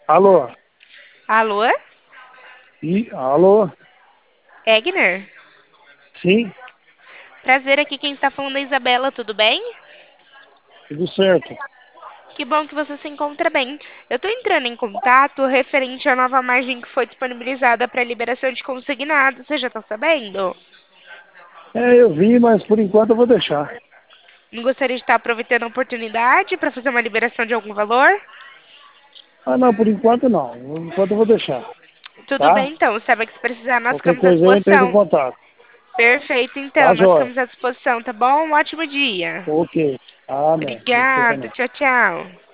Alô? Alô? Alô? Egner? Sim, Prazer, aqui quem está falando é a Isabela, tudo bem? tudo certo. Que bom que você se encontra bem. Eu estou entrando em contato referente à nova margem que foi disponibilizada para liberação de consignado. Você já está sabendo? Eu vi, mas por enquanto eu vou deixar. Não gostaria de estar aproveitando a oportunidade para fazer uma liberação de algum valor? Ah, não, por enquanto não. Por enquanto eu vou deixar, Tudo tá? bem, então. Sabe que se precisar, nós Qualquer ficamos à coisa eu entrei em disposição. contato. Perfeito, então. Tá, Nós joia? ficamos à disposição, tá bom? Um ótimo dia. Ok. Amém. Você Obrigada. também. Tchau, tchau.